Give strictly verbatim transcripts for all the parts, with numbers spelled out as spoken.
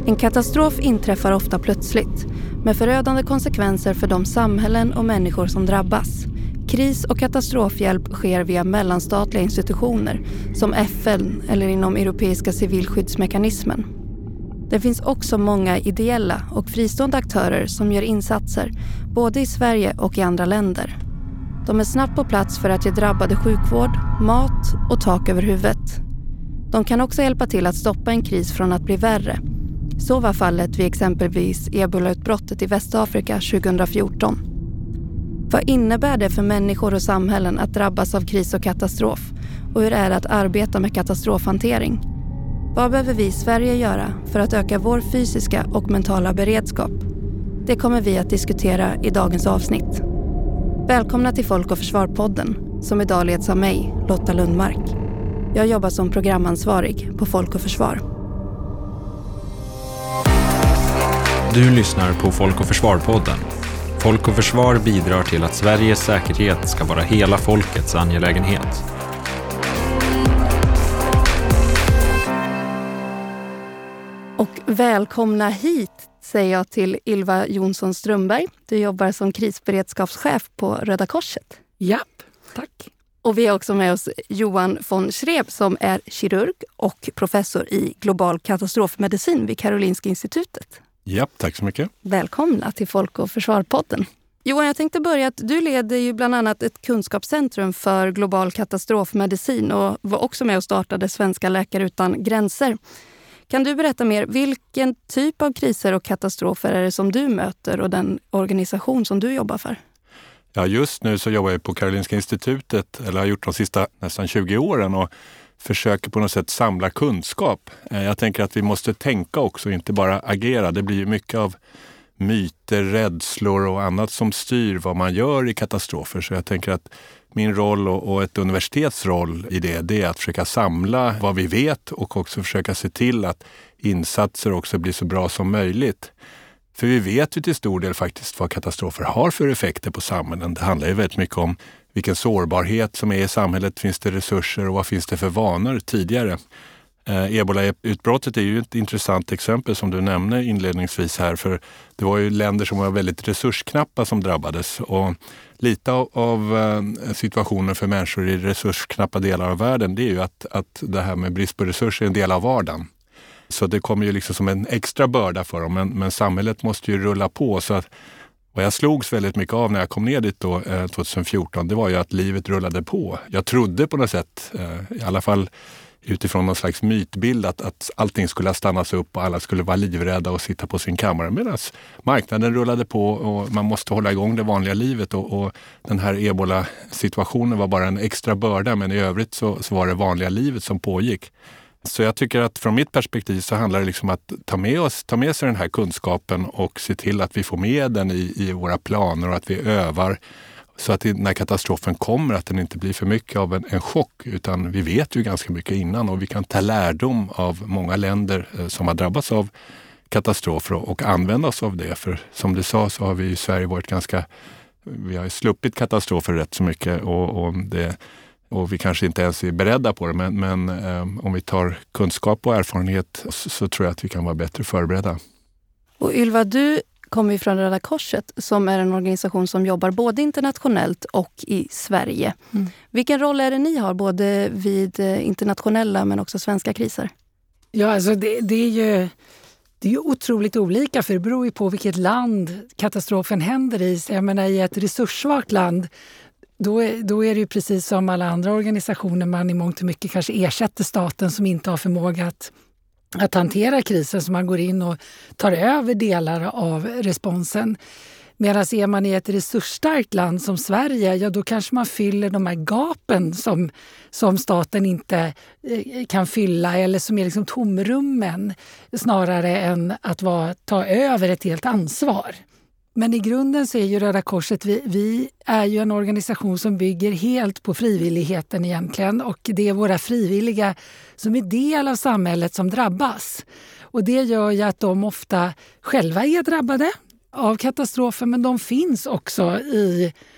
En katastrof inträffar ofta plötsligt, med förödande konsekvenser för de samhällen och människor som drabbas. Kris- och katastrofhjälp sker via mellanstatliga institutioner som F N eller inom Europeiska civilskyddsmekanismen. Det finns också många ideella och fristående aktörer som gör insatser både i Sverige och i andra länder. De är snabbt på plats för att ge drabbade sjukvård, mat och tak över huvudet. De kan också hjälpa till att stoppa en kris från att bli värre. Så var fallet vid exempelvis ebolautbrottet i Västafrika tjugohundrafjorton. Vad innebär det för människor och samhällen att drabbas av kris och katastrof? Och hur är det att arbeta med katastrofhantering? Vad behöver vi i Sverige göra för att öka vår fysiska och mentala beredskap? Det kommer vi att diskutera i dagens avsnitt. Välkomna till Folk och Försvar-podden som idag leds av mig, Lotta Lundmark. Jag jobbar som programansvarig på Folk och Försvar. Du lyssnar på Folk och Försvar-podden. Folk och Försvar bidrar till att Sveriges säkerhet ska vara hela folkets angelägenhet. Och välkomna hit säger jag till Ylva Jonsson Strömberg. Du jobbar som krisberedskapschef på Röda Korset. Japp, tack. Och vi har också med oss Johan von Schreeb som är kirurg och professor i global katastrofmedicin vid Karolinska institutet. Ja, tack så mycket. Välkomna till Folk och Försvar-podden. Johan, jag tänkte börja att du leder ju bland annat ett kunskapscentrum för global katastrofmedicin och var också med och startade Svenska Läkare Utan Gränser. Kan du berätta mer, vilken typ av kriser och katastrofer är det som du möter och den organisation som du jobbar för? Ja, just nu så jobbar jag på Karolinska institutet, eller har gjort de sista nästan tjugo åren och försöker på något sätt samla kunskap. Jag tänker att vi måste tänka också, inte bara agera. Det blir ju mycket av myter, rädslor och annat som styr vad man gör i katastrofer. Så jag tänker att min roll och ett universitets roll i det, det är att försöka samla vad vi vet och också försöka se till att insatser också blir så bra som möjligt. För vi vet ju till stor del faktiskt vad katastrofer har för effekter på samhällen. Det handlar ju väldigt mycket om vilken sårbarhet som är i samhället, finns det resurser och vad finns det för vanor tidigare. Eh, Ebola-utbrottet är ju ett intressant exempel som du nämnde inledningsvis här, för det var ju länder som var väldigt resursknappa som drabbades och lite av, av eh, situationen för människor i resursknappa delar av världen, det är ju att, att det här med brist på resurser är en del av vardagen. Så det kommer ju liksom som en extra börda för dem, men, men samhället måste ju rulla på. Så att vad jag slogs väldigt mycket av när jag kom ner dit då, eh, tjugohundrafjorton, det var ju att livet rullade på. Jag trodde på något sätt, eh, i alla fall utifrån någon slags mytbild, att, att allting skulle stannas upp och alla skulle vara livrädda och sitta på sin kammare. Medan marknaden rullade på och man måste hålla igång det vanliga livet. Och, och den här Ebola-situationen var bara en extra börda, men i övrigt så, så var det vanliga livet som pågick. Så jag tycker att från mitt perspektiv så handlar det liksom att ta med oss, ta med sig den här kunskapen och se till att vi får med den i, i våra planer och att vi övar så att när katastrofen kommer att den inte blir för mycket av en, en chock, utan vi vet ju ganska mycket innan och vi kan ta lärdom av många länder eh, som har drabbats av katastrofer och, och använda oss av det. För som du sa så har vi i Sverige varit ganska, vi har sluppit katastrofer rätt så mycket och, och det Och vi kanske inte ens är beredda på det, men, men eh, om vi tar kunskap och erfarenhet så, så tror jag att vi kan vara bättre förberedda. Och Ylva, du kommer ju från Röda Korset som är en organisation som jobbar både internationellt och i Sverige. Mm. Vilken roll är det ni har både vid internationella men också svenska kriser? Ja, alltså det, det är ju... Det är ju otroligt olika, för det beror ju på vilket land katastrofen händer i. Så jag menar, i ett resurssvagt land, Då är, då är det ju precis som alla andra organisationer, man i mångt och mycket kanske ersätter staten som inte har förmåga att, att hantera krisen, så man går in och tar över delar av responsen. Medan är man i ett resursstarkt land som Sverige, ja då kanske man fyller de här gapen som, som staten inte eh, kan fylla, eller som är liksom tomrummen, snarare än att vara, ta över ett helt ansvar. Men i grunden så är ju Röda Korset, vi, vi är ju en organisation som bygger helt på frivilligheten egentligen, och det är våra frivilliga som är del av samhället som drabbas. Och det gör ju att de ofta själva är drabbade av katastrofer, men de finns också i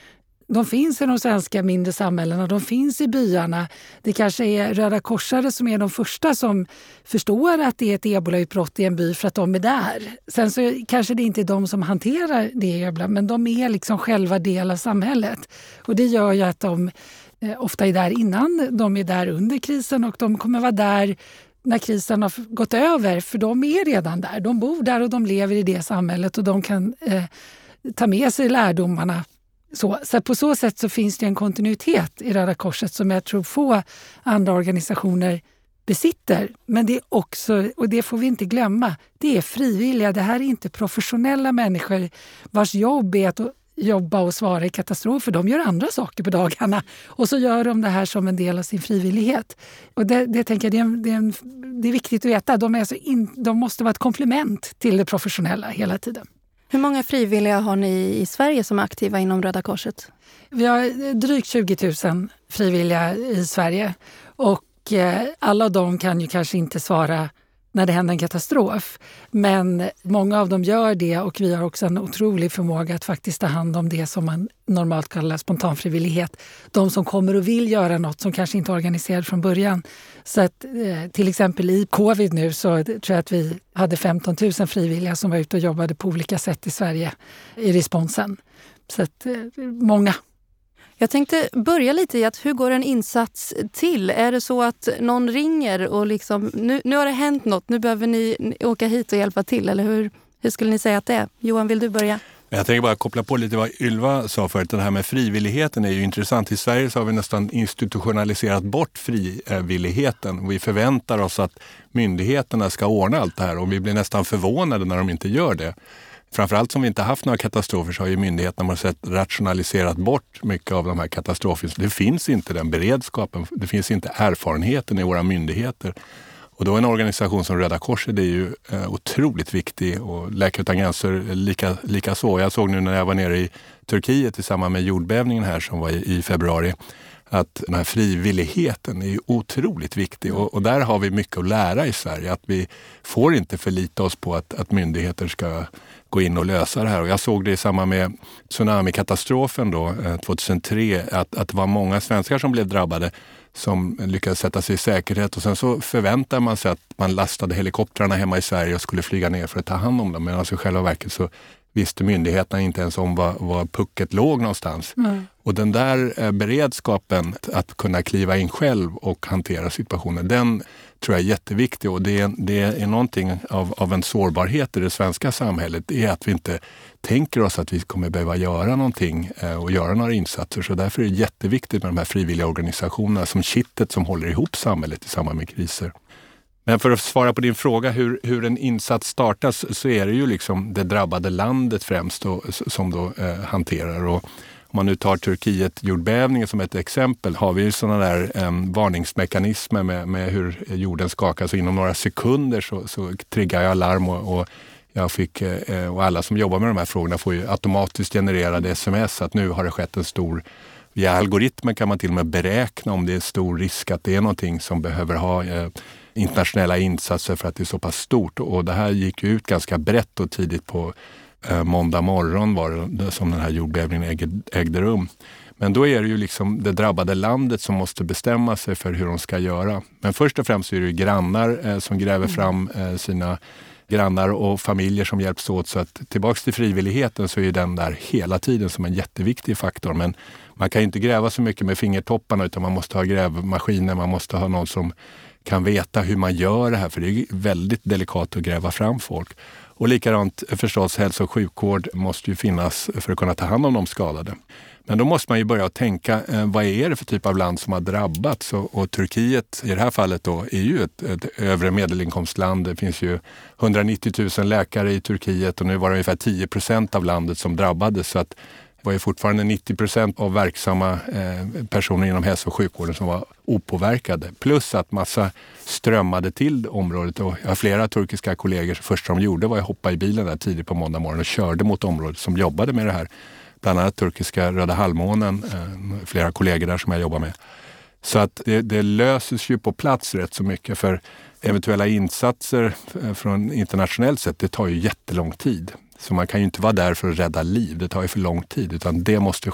De finns i de svenska mindre samhällena, de finns i byarna. Det kanske är Röda korsare som är de första som förstår att det är ett ebolautbrott i en by för att de är där. Sen så kanske det inte är de som hanterar det, men de är liksom själva del av samhället. Och det gör ju att de eh, ofta är där innan, de är där under krisen och de kommer vara där när krisen har gått över, för de är redan där. De bor där och de lever i det samhället och de kan eh, ta med sig lärdomarna. Så, så på så sätt så finns det en kontinuitet i Röda korset som jag tror få andra organisationer besitter. Men det är också, och det får vi inte glömma, det är frivilliga. Det här är inte professionella människor vars jobb är att jobba och svara i katastrofer. De gör andra saker på dagarna och så gör de det här som en del av sin frivillighet. Och det, det tänker jag, det är, en, det, är en, det är viktigt att veta. De, är alltså in, de måste vara ett komplement till det professionella hela tiden. Hur många frivilliga har ni i Sverige som är aktiva inom Röda korset? Vi har drygt tjugo tusen frivilliga i Sverige och eh, alla de kan ju kanske inte svara när det händer en katastrof. Men många av dem gör det och vi har också en otrolig förmåga att faktiskt ta hand om det som man normalt kallar spontanfrivillighet. De som kommer och vill göra något som kanske inte är organiserat från början. Så att eh, till exempel i covid nu så tror jag att vi hade femton tusen frivilliga som var ute och jobbade på olika sätt i Sverige i responsen. Så att eh, många. Jag tänkte börja lite i att hur går en insats till? Är det så att någon ringer och liksom, nu, nu har det hänt något, nu behöver ni åka hit och hjälpa till? Eller hur, hur skulle ni säga att det är? Johan, vill du börja? Jag tänker bara koppla på lite vad Ylva sa förut. Det här med frivilligheten är ju intressant. I Sverige så har vi nästan institutionaliserat bort frivilligheten. Vi förväntar oss att myndigheterna ska ordna allt det här och vi blir nästan förvånade när de inte gör det. Framförallt som vi inte haft några katastrofer så har ju myndigheterna på sätt rationaliserat bort mycket av de här katastroferna. Det finns inte den beredskapen, det finns inte erfarenheten i våra myndigheter. Och då en organisation som Röda korset är ju eh, otroligt viktig och Läkare utan gränser lika, lika så. Jag såg nu när jag var nere i Turkiet i samband med jordbävningen här som var i, i februari att den här frivilligheten är ju otroligt viktig och, och där har vi mycket att lära i Sverige. Att vi får inte förlita oss på att, att myndigheter ska gå in och lösa det här. Och jag såg det i samband med tsunamikatastrofen då, tjugohundratre, att, att det var många svenskar som blev drabbade som lyckades sätta sig i säkerhet och sen så förväntar man sig att man lastade helikoptrarna hemma i Sverige och skulle flyga ner för att ta hand om dem. Men alltså i själva verket så visste myndigheterna inte ens om var, var pucket låg någonstans. Mm. Och den där eh, beredskapen att kunna kliva in själv och hantera situationen, den tror jag är jätteviktig och det är, det är någonting av, av en sårbarhet i det svenska samhället. Det är att vi inte tänker oss att vi kommer behöva göra någonting eh, och göra några insatser. Så därför är det jätteviktigt med de här frivilliga organisationerna som kittet som håller ihop samhället i samband med kriser. Men för att svara på din fråga hur, hur en insats startas så är det ju liksom det drabbade landet främst då, som då eh, hanterar. Och om man nu tar Turkiet jordbävningen som ett exempel har vi ju sådana där eh, varningsmekanismer med, med hur jorden skakar. Så inom några sekunder så, så triggar jag alarm och, och jag fick, eh, och alla som jobbar med de här frågorna får ju automatiskt genererade sms att nu har det skett en stor. Via algoritmer kan man till och med beräkna om det är stor risk att det är någonting som behöver ha eh, internationella insatser för att det är så pass stort. Och det här gick ju ut ganska brett och tidigt på eh, måndag morgon var det som den här jordbävningen ägde, ägde rum. Men då är det ju liksom det drabbade landet som måste bestämma sig för hur de ska göra. Men först och främst är det ju grannar eh, som gräver fram eh, sina grannar och familjer som hjälps åt. Så att tillbaks till frivilligheten så är den där hela tiden som en jätteviktig faktor. Men man kan ju inte gräva så mycket med fingertopparna utan man måste ha grävmaskiner, man måste ha någon som kan veta hur man gör det här för det är väldigt delikat att gräva fram folk. Och likadant förstås hälso- och sjukvård måste ju finnas för att kunna ta hand om de skadade. Men då måste man ju börja tänka eh, vad är det för typ av land som har drabbats och, och Turkiet i det här fallet då är ju ett, ett övre medelinkomstland. Det finns ju hundranittio tusen läkare i Turkiet och nu var det ungefär tio procent av landet som drabbades så att det var ju fortfarande nittio procent av verksamma eh, personer inom hälso- och sjukvården som var opåverkade. Plus att massa strömmade till området och jag har flera turkiska kollegor. Första de gjorde var att hoppa i bilen där tidigt på måndag morgon och körde mot området som jobbade med det här. Bland annat turkiska Röda halvmånen, eh, flera kollegor där som jag jobbar med. Så att det, det löses ju på plats rätt så mycket för eventuella insatser från internationellt sett, det tar ju jättelång tid. Så man kan ju inte vara där för att rädda liv, det tar ju för lång tid utan det måste ske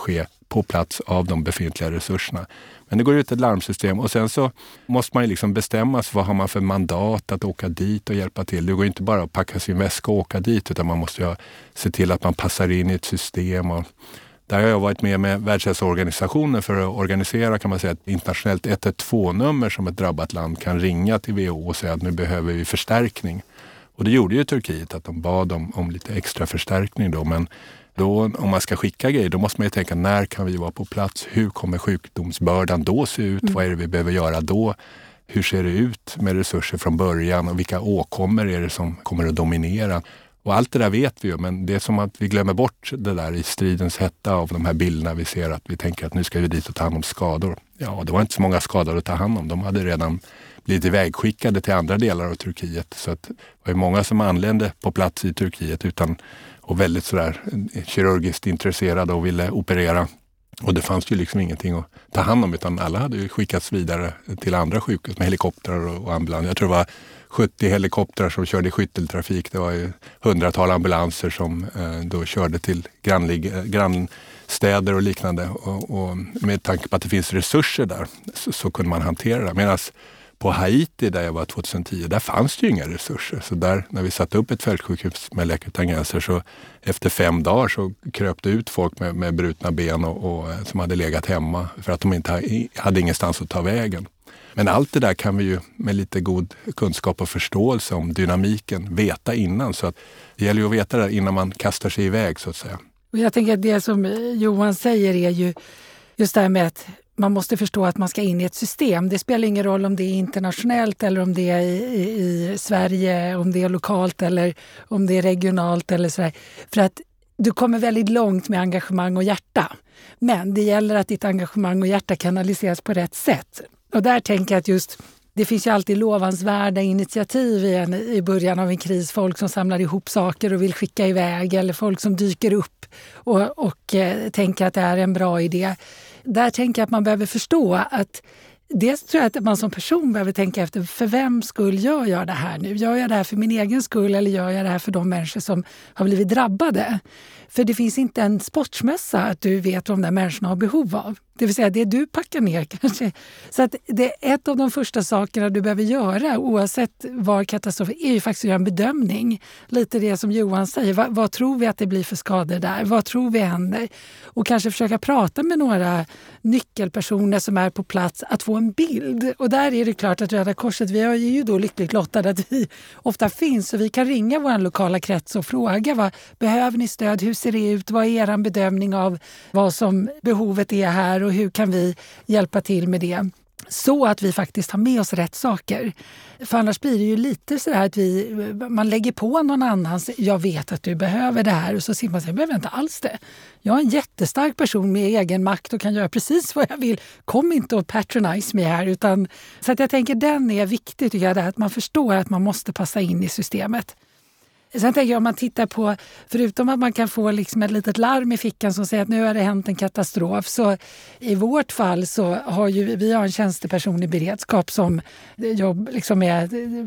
på plats av de befintliga resurserna. Men det går ut ett larmsystem och sen så måste man ju liksom bestämma sig vad har man för mandat att åka dit och hjälpa till. Det går inte bara att packa sin väska och åka dit, utan man måste ju se till att man passar in i ett system. Och där har jag varit med med Världshälsoorganisationen för att organisera, kan man säga, ett internationellt ett ett två-nummer som ett drabbat land kan ringa till W H O och säga att nu behöver vi förstärkning. Och det gjorde ju Turkiet, att de bad om, om lite extra förstärkning då. Men då, om man ska skicka grejer, då måste man ju tänka, när kan vi vara på plats? Hur kommer sjukdomsbördan då se ut? Mm. Vad är det vi behöver göra då? Hur ser det ut med resurser från början? Och vilka åkommor är det som kommer att dominera? Och allt det där vet vi ju, men det är som att vi glömmer bort det där i stridens hetta av de här bilderna vi ser, att vi tänker att nu ska vi dit och ta hand om skador. Ja, det var inte så många skador att ta hand om. De hade redan blivit ivägskickade till andra delar av Turkiet. Så att det var ju många som anlände på plats i Turkiet utan, och väldigt sådär kirurgiskt intresserade och ville operera. Och det fanns ju liksom ingenting att ta hand om, utan alla hade ju skickats vidare till andra sjukhus med helikoptrar och, och ambulans. Jag tror det var sjuttio helikoptrar som körde i skytteltrafik. Det var ju hundratal ambulanser som eh, då körde till grannlig, grannstäder och liknande. Och, och med tanke på att det finns resurser där så, så kunde man hantera det. Medan på Haiti, där jag var tjugohundratio, där fanns det ju inga resurser. Så där, när vi satte upp ett fältsjukhus med Läkare utan gränser, så efter fem dagar så kröp det ut folk med, med brutna ben och, och som hade legat hemma för att de inte hade ingenstans att ta vägen. Men allt det där kan vi ju med lite god kunskap och förståelse om dynamiken veta innan. Så att det gäller ju att veta det innan man kastar sig iväg, så att säga. Och jag tänker att det som Johan säger är ju just det här med att man måste förstå att man ska in i ett system. Det spelar ingen roll om det är internationellt eller om det är i, i, i Sverige, om det är lokalt eller om det är regionalt eller sådär. För att du kommer väldigt långt med engagemang och hjärta. Men det gäller att ditt engagemang och hjärta kanaliseras på rätt sätt. Och där tänker jag att just, det finns ju alltid lovansvärda initiativ i, en, i början av en kris. Folk som samlar ihop saker och vill skicka iväg, eller folk som dyker upp och, och eh, tänker att det är en bra idé. Där tänker jag att man behöver förstå att dels tror jag att man som person behöver tänka efter, för vem skull gör jag det här nu? Gör jag det här för min egen skull eller gör jag det här för de människor som har blivit drabbade? För det finns inte en sportsmässa att du vet vad de där människorna har behov av. Det vill säga det du packar ner kanske. Så att det är ett av de första sakerna du behöver göra oavsett var katastrofen är, ju faktiskt att göra en bedömning. Lite det som Johan säger, vad, vad tror vi att det blir för skador där? Vad tror vi händer? Och kanske försöka prata med några nyckelpersoner som är på plats att få en bild. Och där är det klart att Röda Korset, vi är ju då lyckligt lottade att vi ofta finns, så vi kan ringa vår lokala krets och fråga, vad behöver ni stöd? Hur ser det ut? Vad är er bedömning av vad som behovet är här och hur kan vi hjälpa till med det? Så att vi faktiskt har med oss rätt saker. För annars blir det ju lite så här att vi, man lägger på någon annan, jag vet att du behöver det här, och så ser man sig, jag behöver inte alls det. Jag är en jättestark person med egen makt och kan göra precis vad jag vill. Kom inte och patronize mig här. Utan, så att jag tänker den är viktig, tycker jag, att man förstår att man måste passa in i systemet. Sen tänker jag, om man tittar på, förutom att man kan få liksom ett litet larm i fickan som säger att nu har det hänt en katastrof, så i vårt fall så har ju vi har en tjänsteperson i beredskap som jobb, liksom är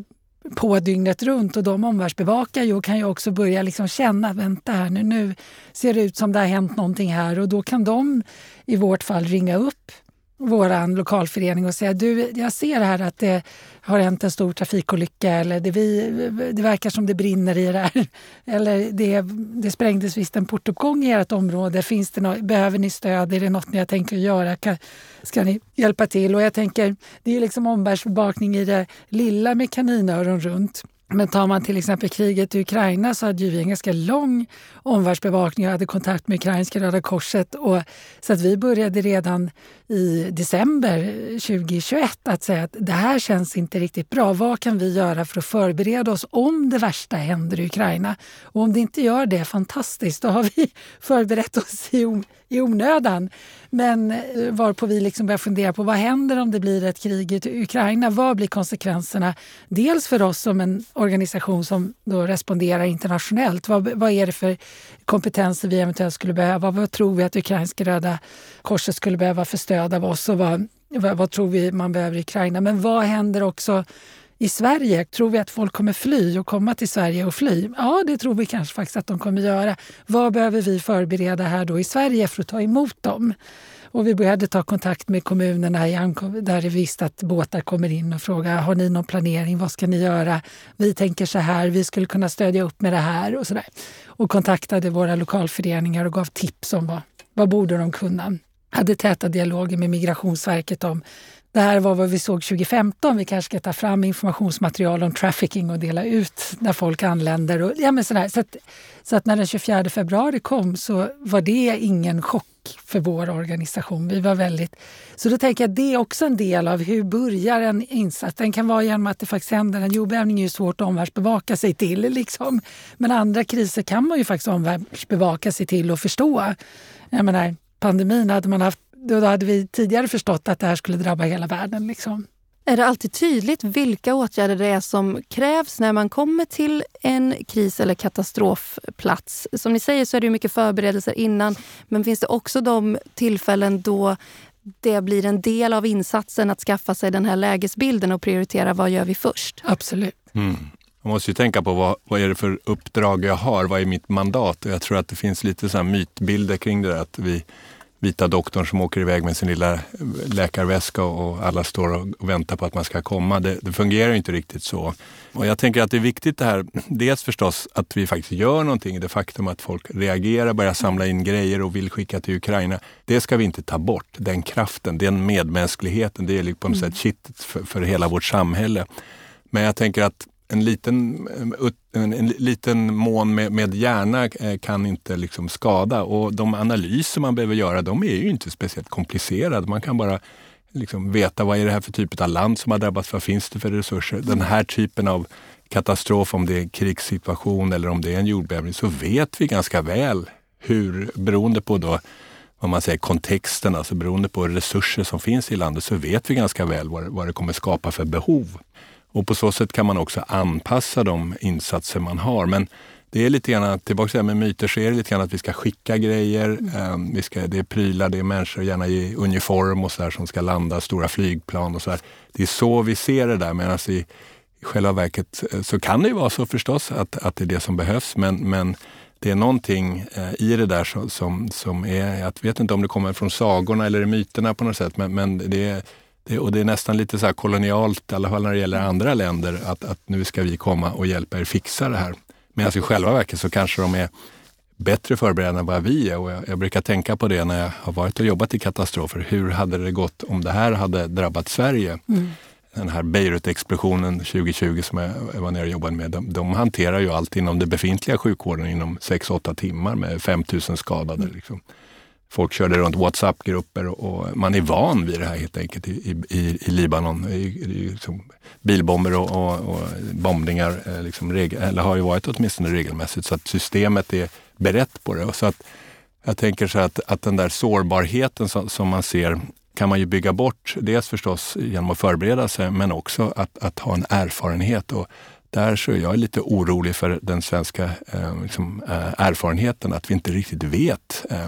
på dygnet runt, och de omvärldsbevakar ju och kan ju också börja liksom känna, vänta här nu, nu ser det ut som det har hänt någonting här, och då kan de i vårt fall ringa upp våran lokalförening och säga, du, jag ser här att det har hänt en stor trafikolycka, eller det, vi, det verkar som det brinner i det här, eller det, det sprängdes visst en portuppgång i ert område, finns det något, behöver ni stöd, är det något ni har tänkt att göra, kan, ska ni hjälpa till? Och jag tänker, det är liksom omvärldsbevakning i det lilla med kaninöron runt. Men tar man till exempel kriget i Ukraina, så hade vi en ganska lång omvärldsbevakning och hade kontakt med Ukrainska Röda Korset. Och, så att vi började redan i december tjugohundratjugoett att säga att det här känns inte riktigt bra. Vad kan vi göra för att förbereda oss om det värsta händer i Ukraina? Och om det inte gör det, fantastiskt, då har vi förberett oss i, o- i onödan. Men varpå vi liksom börjar fundera på, vad händer om det blir ett krig i Ukraina? Vad blir konsekvenserna? Dels för oss som en organisation som då responderar internationellt. Vad, vad är det för kompetenser vi eventuellt skulle behöva? Vad tror vi att Ukrainska Röda Korset skulle behöva för stöd av oss? Och vad, vad, vad tror vi man behöver i Ukraina? Men vad händer också I Sverige tror vi att folk kommer fly och komma till Sverige och fly. Ja, det tror vi kanske faktiskt att de kommer göra. Vad behöver vi förbereda här då i Sverige för att ta emot dem? Och vi började ta kontakt med kommunerna i ankom- där vi visste att båtar kommer in och frågar, har ni någon planering? Vad ska ni göra? Vi tänker så här, vi skulle kunna stödja upp med det här och sådär. Och kontaktade våra lokalföreningar och gav tips om vad, vad borde de kunna. Hade täta dialoger med Migrationsverket om det här var vad vi såg tjugo femton. Vi kanske ska ta fram informationsmaterial om trafficking och dela ut när folk anländer. Och, ja, men sådär. Så, att, så att när den tjugofjärde februari kom så var det ingen chock för vår organisation. Vi var väldigt... Så då tänker jag att det är också en del av hur börjar en insats. Den kan vara genom att det faktiskt händer en jordbävning, är ju svårt att omvärldsbevaka sig till. Liksom. Men andra kriser kan man ju faktiskt omvärldsbevaka sig till och förstå. Jag menar, pandemin hade man haft, då hade vi tidigare förstått att det här skulle drabba hela världen. Liksom. Är det alltid tydligt vilka åtgärder det är som krävs när man kommer till en kris- eller katastrofplats? Som ni säger så är det ju mycket förberedelser innan, men finns det också de tillfällen då det blir en del av insatsen att skaffa sig den här lägesbilden och prioritera vad gör vi först? Absolut. Mm. Man måste ju tänka på vad, vad är det för uppdrag jag har, vad är mitt mandat? Och jag tror att det finns lite så här mytbilder kring det där, att vi vita doktorn som åker iväg med sin lilla läkarväska och alla står och väntar på att man ska komma. Det, det fungerar ju inte riktigt så. Och jag tänker att det är viktigt det här, dels förstås att vi faktiskt gör någonting. Det faktum att folk reagerar, börjar samla in grejer och vill skicka till Ukraina. Det ska vi inte ta bort. Den kraften, den medmänskligheten, det är på något sätt kittet för, för hela vårt samhälle. Men jag tänker att En liten, en, en liten mån med, med hjärna kan inte liksom skada, och de analyser man behöver göra, de är ju inte speciellt komplicerade. Man kan bara liksom veta vad är det här för typ av land som har drabbats, vad finns det för resurser. Den här typen av katastrof, om det är en krigssituation eller om det är en jordbävning, så vet vi ganska väl hur, beroende på då vad man säger kontexten, alltså beroende på resurser som finns i landet, så vet vi ganska väl vad, vad det kommer skapa för behov. Och på så sätt kan man också anpassa de insatser man har. Men det är lite grann, tillbaka med myter, så är det lite grann att vi ska skicka grejer. Mm. Vi ska, det är prylar, det är människor gärna i uniform och så där som ska landa, stora flygplan och så där. Det är så vi ser det där. Medan i, i själva verket så kan det ju vara så förstås att, att det är det som behövs. Men, men det är någonting i det där som, som, som är, jag vet inte om det kommer från sagorna eller myterna på något sätt, men, men det är... Det, och det är nästan lite så här kolonialt, i alla fall när det gäller andra länder, att, att nu ska vi komma och hjälpa er fixa det här. Medan i själva verket så kanske de är bättre förberedda än vad vi är. Och jag, jag brukar tänka på det när jag har varit och jobbat i katastrofer. Hur hade det gått om det här hade drabbat Sverige? Mm. Den här Beirut-explosionen tjugo tjugo som jag var nere och jobbade med, de, de hanterar ju allt inom det befintliga sjukvården inom sex åtta timmar med fem tusen skadade. Mm. Liksom. Folk körde runt WhatsApp-grupper och man är van vid det här helt enkelt i, i, i Libanon. I, i, liksom bilbomber och, och, och bombningar liksom regel, eller har ju varit åtminstone regelmässigt, så att systemet är berett på det. Och så att jag tänker så att, att den där sårbarheten som, som man ser kan man ju bygga bort, dels förstås genom att förbereda sig, men också att, att ha en erfarenhet. Och där så är jag lite orolig för den svenska eh, liksom, eh, erfarenheten, att vi inte riktigt vet eh,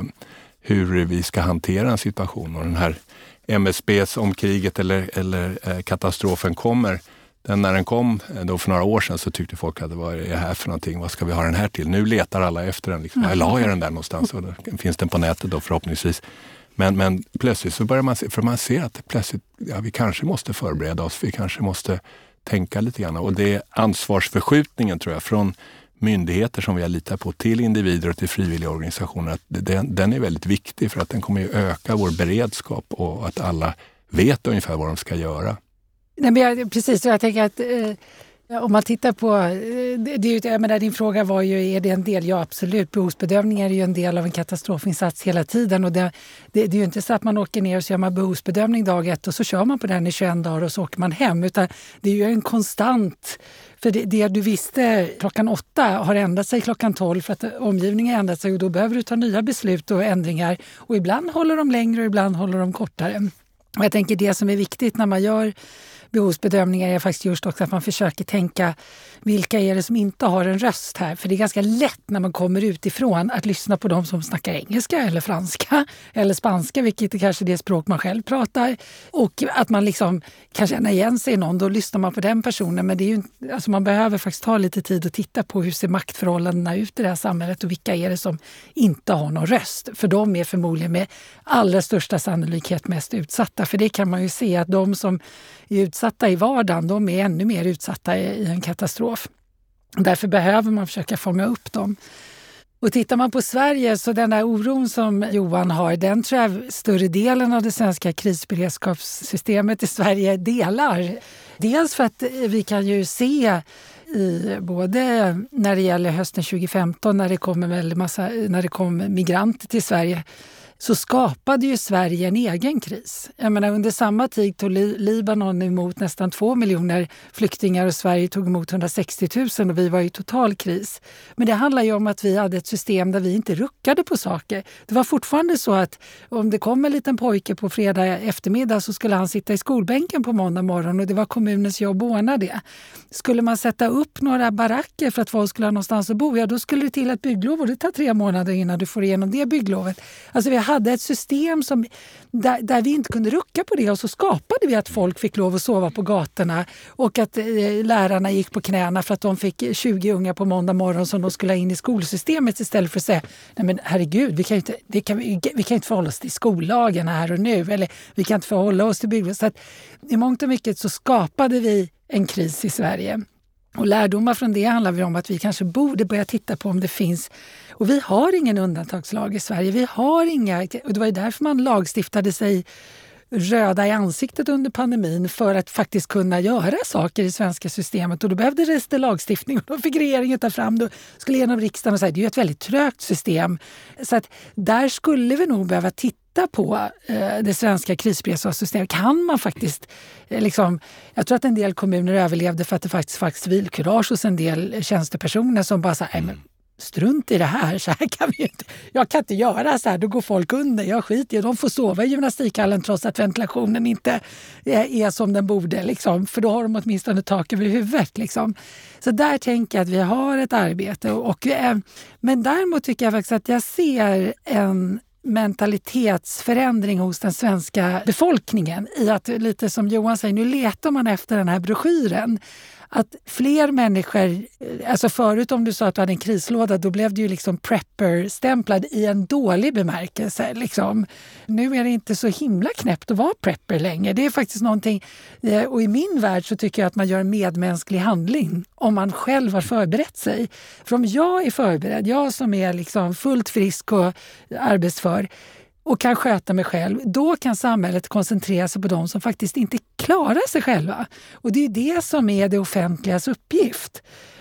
hur vi ska hantera en situation. Och den här M S B:s om kriget eller, eller eh, katastrofen kommer, den när den kom då för några år sedan, så tyckte folk att det var det här för någonting, vad ska vi ha den här till? Nu letar alla efter den. Liksom. Jag la jag den där någonstans, och då finns den på nätet då förhoppningsvis. Men, men plötsligt så börjar man se, för man ser att plötsligt, ja, vi kanske måste förbereda oss, vi kanske måste tänka lite grann. Och det är ansvarsförskjutningen, tror jag, från myndigheter som vi har litat på till individer och till frivilliga organisationer, att den, den är väldigt viktig, för att den kommer ju öka vår beredskap och att alla vet ungefär vad de ska göra. Nej, men jag, precis, så jag tänker att eh, om man tittar på, eh, det, jag menar, din fråga var ju, är det en del? Ja, absolut. Behovsbedömningar är ju en del av en katastrofinsats hela tiden, och det, det, det är ju inte så att man åker ner och så gör man behovsbedömning dag ett och så kör man på den i tjugoett dagar och så åker man hem, utan det är ju en konstant. För det, det du visste klockan åtta har ändrat sig klockan tolv, för att omgivningen har ändrat sig, och då behöver du ta nya beslut och ändringar. Och ibland håller de längre och ibland håller de kortare. Och jag tänker det som är viktigt när man gör behovsbedömningar är faktiskt just också att man försöker tänka vilka är det som inte har en röst här. För det är ganska lätt när man kommer utifrån att lyssna på de som snackar engelska eller franska eller spanska, vilket är kanske det språk man själv pratar. Och att man liksom kan känna igen sig i någon, då lyssnar man på den personen. Men det är ju, alltså man behöver faktiskt ta lite tid och titta på hur ser maktförhållandena ut i det här samhället och vilka är det som inte har någon röst. För de är förmodligen med allra största sannolikhet mest utsatta. För det kan man ju se att de som är utsatta i vardagen, de är ännu mer utsatta i en katastrof. Därför behöver man försöka fånga upp dem. Och tittar man på Sverige, så den där oron som Johan har, den tror jag större delen av det svenska krisberedskapssystemet i Sverige delar. Dels för att vi kan ju se i både när det gäller hösten tjugo femton när det kom en väldigt massa, när det kom migranter till Sverige, så skapade ju Sverige en egen kris. Jag menar, under samma tid tog Libanon emot nästan två miljoner flyktingar och Sverige tog emot hundrasextio tusen och vi var i total kris. Men det handlar ju om att vi hade ett system där vi inte ruckade på saker. Det var fortfarande så att om det kom en liten pojke på fredag eftermiddag så skulle han sitta i skolbänken på måndag morgon och det var kommunens jobb att ordna det. Skulle man sätta upp några baracker för att folk skulle ha någonstans att bo, ja då skulle det till ett bygglov och det tar tre månader innan du får igenom det bygglovet. Alltså vi hade ett system som, där, där vi inte kunde rucka på det och så skapade vi att folk fick lov att sova på gatorna och att eh, lärarna gick på knäna för att de fick tjugo unga på måndag morgon som de skulle ha in i skolsystemet istället för att säga nej men herregud, vi kan inte, det kan, vi, vi kan inte förhålla oss till skollagen här och nu eller vi kan inte förhålla oss till bygglov. Så att i mångt och mycket så skapade vi en kris i Sverige. Och lärdomar från det handlar vi om att vi kanske borde börja titta på om det finns, och vi har ingen undantagslag i Sverige, vi har inga, och det var ju därför man lagstiftade sig röda i ansiktet under pandemin för att faktiskt kunna göra saker i svenska systemet och då behövde det lagstiftning och då fick regeringen ta fram det, skulle genom riksdagen och säga det är ju ett väldigt trögt system. Så att där skulle vi nog behöva titta på eh, det svenska krisberedskapssystemet. Kan man faktiskt, eh, liksom, jag tror att en del kommuner överlevde för att det faktiskt var civilkurage hos en del tjänstepersoner som bara sa, nej men strunt i det här, så här kan vi inte, jag kan inte göra så här, då går folk under, jag skiter i, de får sova i gymnastikhallen trots att ventilationen inte är, är som den borde, liksom, för då har de åtminstone tak över huvudet. Liksom. Så där tänker jag att vi har ett arbete, och, och, men däremot tycker jag faktiskt att jag ser en mentalitetsförändring hos den svenska befolkningen i att, lite som Johan säger, nu letar man efter den här broschyren. Att fler människor, alltså förut om du sa att du hade en krislåda, då blev du ju liksom prepper-stämplad i en dålig bemärkelse. Liksom. Nu är det inte så himla knäppt att vara prepper längre. Det är faktiskt någonting, och i min värld så tycker jag att man gör en medmänsklig handling om man själv har förberett sig. För om jag är förberedd, jag som är liksom fullt frisk och arbetsför, och kan sköta mig själv, då kan samhället koncentrera sig på de som faktiskt inte klarar sig själva. Och det är det som är det offentligas uppgift.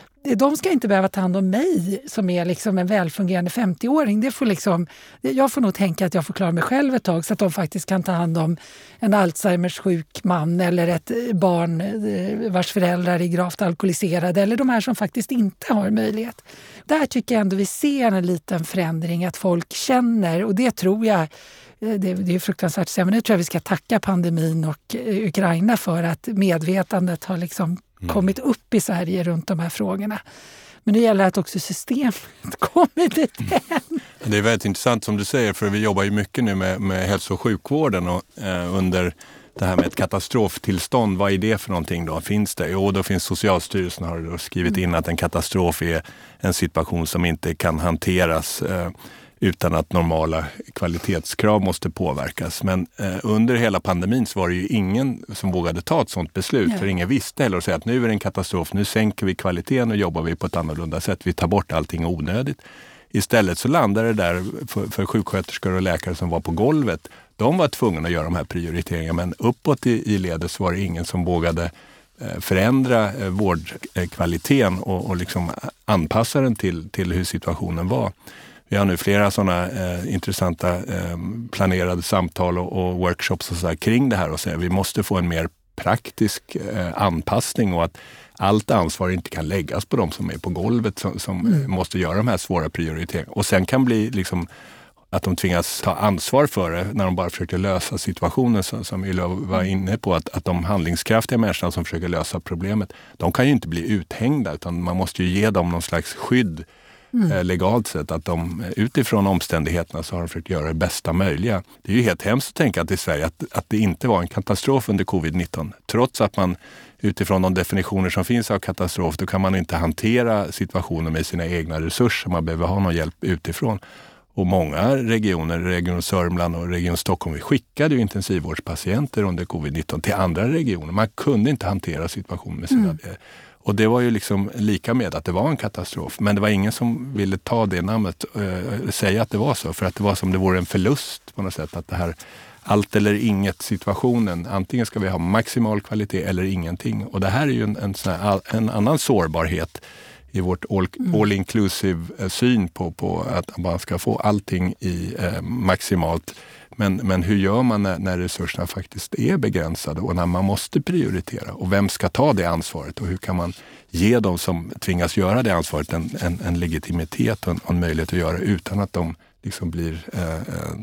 De ska inte behöva ta hand om mig som är liksom en välfungerande femtio-åring. Det får liksom, jag får nog tänka att jag får klara mig själv ett tag så att de faktiskt kan ta hand om en Alzheimers sjuk man eller ett barn vars föräldrar är gravt alkoholiserade eller de här som faktiskt inte har möjlighet. Där tycker jag ändå vi ser en liten förändring att folk känner, och det tror jag, det, det är fruktansvärt att säga, men nu tror jag vi ska tacka pandemin och Ukraina för att medvetandet har liksom kommit upp i Sverige runt de här frågorna. Men det gäller att också systemet kommer dit än. Det är väldigt intressant som du säger, för vi jobbar ju mycket nu med, med hälso- och sjukvården och eh, under det här med ett katastroftillstånd, vad är det för någonting då? Finns det? Jo, då finns Socialstyrelsen har då skrivit in att en katastrof är en situation som inte kan hanteras eh, utan att normala kvalitetskrav måste påverkas. Men eh, under hela pandemin så var det ju ingen som vågade ta ett sådant beslut. Ja. För ingen visste heller att säga att nu är det en katastrof, nu sänker vi kvaliteten och jobbar vi på ett annorlunda sätt. Vi tar bort allting onödigt. Istället så landade det där för, för sjuksköterskor och läkare som var på golvet. De var tvungna att göra de här prioriteringarna, men uppåt i, i ledet så var det ingen som vågade eh, förändra eh, vårdkvaliteten och, och liksom anpassa den till, till hur situationen var. Vi har nu flera sådana eh, intressanta eh, planerade samtal och, och workshops och så här kring det här och säga vi måste få en mer praktisk eh, anpassning och att allt ansvar inte kan läggas på de som är på golvet som, som mm. måste göra de här svåra prioriteringarna. Och sen kan bli liksom att de tvingas ta ansvar för det när de bara försöker lösa situationen, som, som Ylva var inne på, att, att de handlingskraftiga människorna som försöker lösa problemet, de kan ju inte bli uthängda, utan man måste ju ge dem någon slags skydd mm. eh, legalt sett, att de utifrån omständigheterna så har de försökt göra det bästa möjliga. Det är ju helt hemskt att tänka att i Sverige att, att det inte var en katastrof under covid nitton, trots att man utifrån de definitioner som finns av katastrof, då kan man inte hantera situationen med sina egna resurser, man behöver ha någon hjälp utifrån. Och många regioner, Region Sörmland och Region Stockholm, vi skickade ju intensivvårdspatienter under covid nitton till andra regioner. Man kunde inte hantera situationen med sina... Mm. Och det var ju liksom lika med att det var en katastrof. Men det var ingen som ville ta det namnet och äh, säga att det var så. För att det var som det vore en förlust på något sätt. Att det här allt eller inget situationen. Antingen ska vi ha maximal kvalitet eller ingenting. Och det här är ju en, en, sån här, en annan sårbarhet i vårt all, all inclusive syn på, på att man ska få allting i eh, maximalt. Men, men hur gör man när, när resurserna faktiskt är begränsade och när man måste prioritera? Och vem ska ta det ansvaret? Och hur kan man ge dem som tvingas göra det ansvaret en, en, en legitimitet och en, en möjlighet att göra utan att de liksom blir, eh,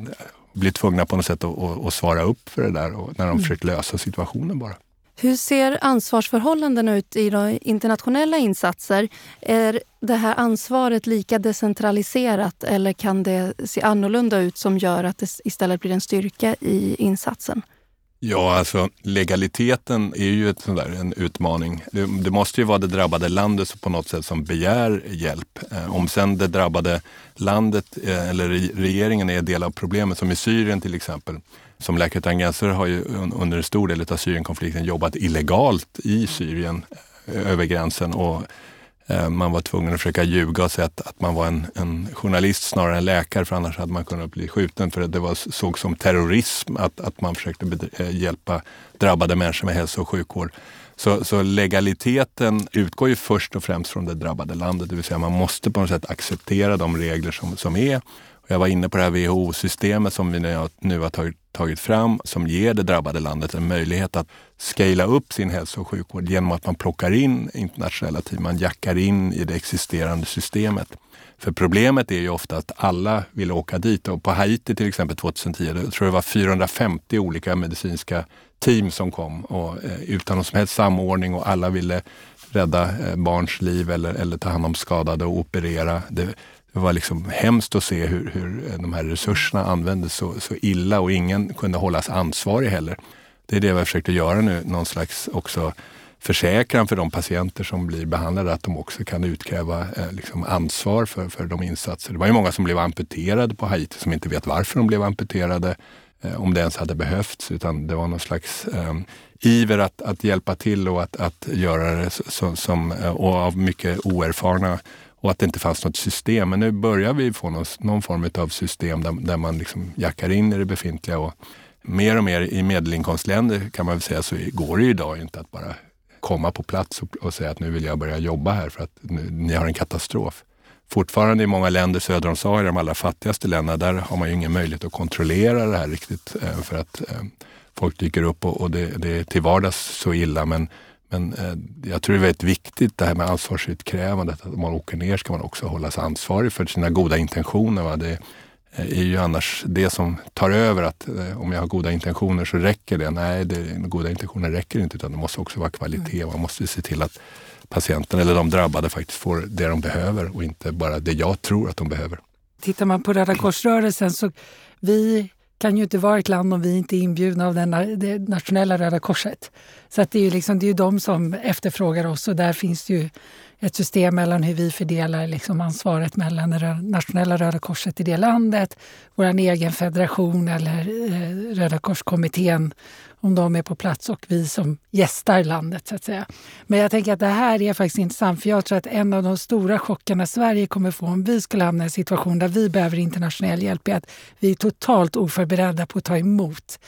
blir tvungna på något sätt att, att, att svara upp för det där och när de mm. försöker lösa situationen bara. Hur ser ansvarsförhållandena ut i de internationella insatser? Är det här ansvaret lika decentraliserat eller kan det se annorlunda ut som gör att det istället blir en styrka i insatsen? Ja, alltså legaliteten är ju ett sån där, en utmaning. Det, det måste ju vara det drabbade landet på något sätt som begär hjälp. Eh, om sen det drabbade landet eh, eller regeringen är del av problemet, som i Syrien till exempel. Som Läkare utan gränser har ju under en stor del av Syrienkonflikten jobbat illegalt i Syrien över gränsen och eh, man var tvungen att försöka ljuga och säga att, att man var en, en journalist snarare än läkare, för annars hade man kunnat bli skjuten, för det var, såg som terrorism att, att man försökte bedri- hjälpa drabbade människor med hälso- och sjukvård. Så, så legaliteten utgår ju först och främst från det drabbade landet, det vill säga man måste på något sätt acceptera de regler som, som är. Jag var inne på det här W H O-systemet som vi nu, nu har tagit, tagit fram, som ger det drabbade landet en möjlighet att scala upp sin hälso- och sjukvård genom att man plockar in internationella team, man jackar in i det existerande systemet. För problemet är ju ofta att alla vill åka dit, och på Haiti till exempel tjugohundratio, jag tror det var fyrahundrafemtio olika medicinska team som kom och, eh, utan någon som helst samordning, och alla ville rädda eh, barns liv eller, eller ta hand om skadade och operera. Det, Det var liksom hemskt att se hur, hur de här resurserna användes så, så illa, och ingen kunde hållas ansvarig heller. Det är det vi försökte göra nu, någon slags också försäkran för de patienter som blir behandlade, att de också kan utkräva eh, liksom ansvar för, för de insatser. Det var ju många som blev amputerade på Haiti som inte vet varför de blev amputerade, eh, om det ens hade behövts, utan det var någon slags eh, iver att, att hjälpa till och att, att göra det så, som, och av mycket oerfarna. Och att det inte fanns något system. Men nu börjar vi få någon, någon form av system där, där man liksom jackar in i det befintliga. Och mer och mer i medelinkomstländer kan man väl säga, så går det ju idag inte att bara komma på plats och, och säga att nu vill jag börja jobba här för att nu, ni har en katastrof. Fortfarande i många länder söder om Sahara, de allra fattigaste länderna, där har man ju ingen möjlighet att kontrollera det här riktigt. För att eh, folk dyker upp och, och det, det är till vardags så illa, men Men eh, jag tror det är väldigt viktigt det här med ansvarsutkrävandet. Att om man åker ner ska man också hållas ansvarig för sina goda intentioner. Va? Det är ju annars det som tar över, att eh, om jag har goda intentioner så räcker det. Nej, det, goda intentioner räcker inte, utan det måste också vara kvalitet. Man måste se till att patienten eller de drabbade faktiskt får det de behöver och inte bara det jag tror att de behöver. Tittar man på Röda korsrörelsen så vi kan ju inte vara ett land om vi inte är inbjudna av den, det nationella Röda korset. Så att det är ju liksom, det är ju de som efterfrågar oss, och där finns det ju ett system mellan hur vi fördelar liksom ansvaret mellan det nationella Röda korset i det landet, vår egen federation eller eh, Röda korskommittén om de är på plats, och vi som gästar landet så att säga. Men jag tänker att det här är faktiskt intressant, för jag tror att en av de stora chockerna Sverige kommer få om vi skulle hamna i en situation där vi behöver internationell hjälp är att vi är totalt oförberedda på att ta emot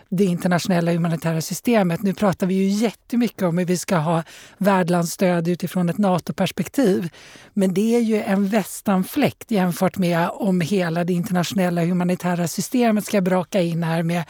det internationella humanitära systemet. Nu pratar vi ju jättemycket om hur vi ska ha värdlandsstöd utifrån ett NATO-perspektiv. Men det är ju en västanfläkt jämfört med om hela det internationella humanitära systemet ska braka in här med